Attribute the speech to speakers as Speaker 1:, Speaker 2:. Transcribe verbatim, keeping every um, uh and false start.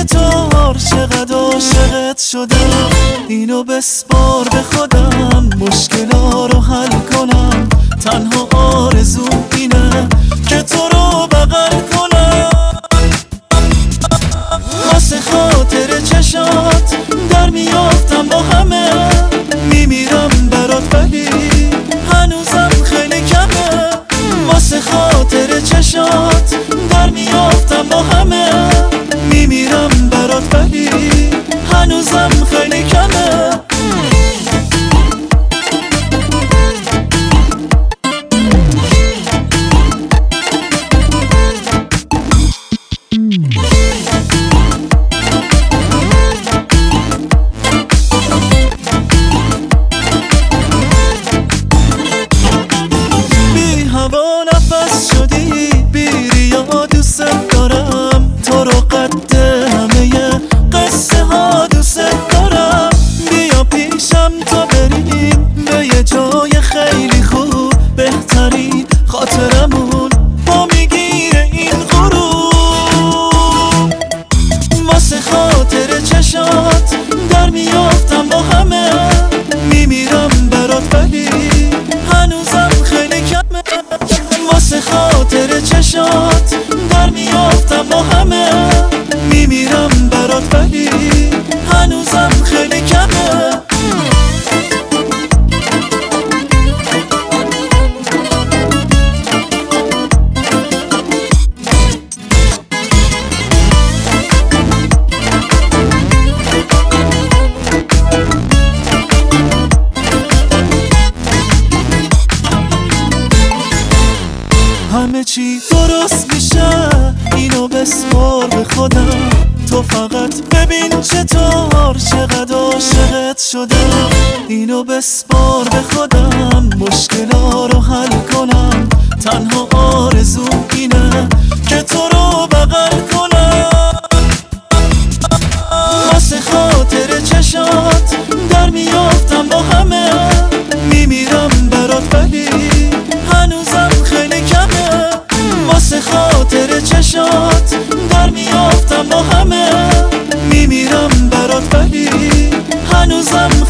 Speaker 1: چطور چقدر عاشقت شدم. اینو بسپار به خودم، مشکلا رو حل کنم. تنها آرزوم اینه که تو رو بغل کنم. واسه خاطر چشات در میافتم با همه. میمیرم برات ولی هنوزم خیلی کمه. واسه خاطر چشات در میافتم با همه. میمیرم برات ولی هنوزم خیلی کمه. خاطرمون با میگیره این غروب. واسه خاطر چشات در میافتم با همه. میمیرم برات ولی هنوزم خیلی کمه. واسه خاطر چشات در میافتم با همه. میمیرم برات ولی هنوزم خیلی کمه. همه چی درست میشه، اینو بسپار به خودم. تو فقط ببین چطور چقدر عاشقت شدم. اینو بسپار به خودم، مشکلا رو حل کنم. تنها آرزوم اینه که تو رو بغل کنم. واسه خاطر چشات در میافتم با همه. میمیرم برات ولی هنوزم خیلی کمه. واسه خاطر چشات در میافتم با همه. میمیرم برات ولی هنوزم